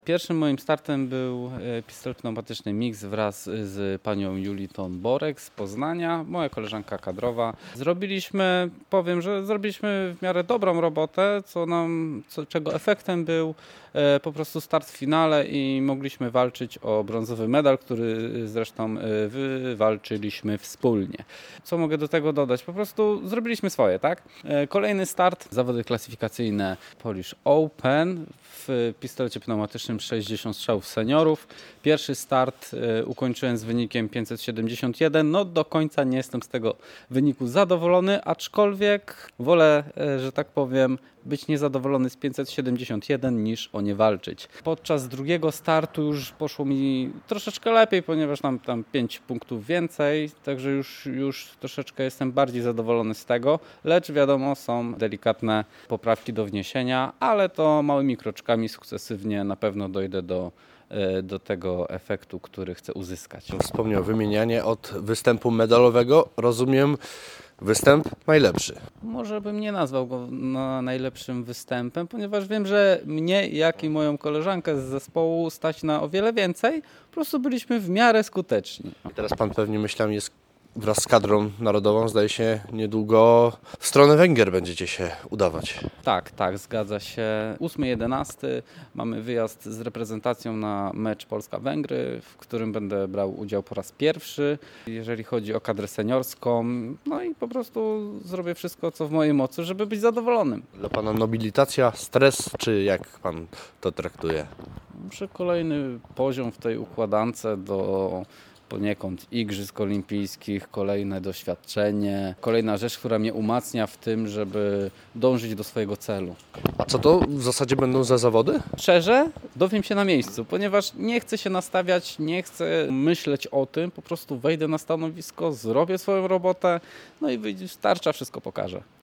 Pierwszym moim startem był pistolet pneumatyczny Mix wraz z panią Julitą Borek z Poznania, moja koleżanka kadrowa. Powiem, że zrobiliśmy w miarę dobrą robotę, czego efektem był po prostu start w finale i mogliśmy walczyć o brązowy medal, który zresztą wywalczyliśmy wspólnie. Co mogę do tego dodać? Po prostu zrobiliśmy swoje, tak? Kolejny start, zawody klasyfikacyjne Polish Open w pistolecie pneumatycznym 60 strzałów seniorów. Pierwszy start ukończyłem z wynikiem 571. No do końca nie jestem z tego wyniku zadowolony, aczkolwiek wolę, że tak powiem, być niezadowolony z 571 niż o nie walczyć. Podczas drugiego startu już poszło mi troszeczkę lepiej, ponieważ mam tam 5 punktów więcej, także już troszeczkę jestem bardziej zadowolony z tego, lecz wiadomo, są delikatne poprawki do wniesienia, ale to małymi kroczkami sukcesywnie na pewno dojdę do tego efektu, który chcę uzyskać. Wspomniał wymienianie od występu medalowego, rozumiem, występ najlepszy. Może bym nie nazwał go najlepszym występem, ponieważ wiem, że mnie, jak i moją koleżankę z zespołu stać na o wiele więcej. Po prostu byliśmy w miarę skuteczni. I teraz pan pewnie myślami jest wraz z kadrą narodową, zdaje się, niedługo w stronę Węgier będziecie się udawać. Tak, zgadza się. 8-11 mamy wyjazd z reprezentacją na mecz Polska-Węgry, w którym będę brał udział po raz pierwszy, jeżeli chodzi o kadrę seniorską. No i po prostu zrobię wszystko, co w mojej mocy, żeby być zadowolonym. Dla pana nobilitacja, stres, czy jak pan to traktuje? Muszę kolejny poziom w tej układance do poniekąd Igrzysk Olimpijskich, kolejne doświadczenie, kolejna rzecz, która mnie umacnia w tym, żeby dążyć do swojego celu. A co to w zasadzie będą za zawody? Szczerze, dowiem się na miejscu, ponieważ nie chcę się nastawiać, nie chcę myśleć o tym, po prostu wejdę na stanowisko, zrobię swoją robotę, no i wystarcza, wszystko pokażę.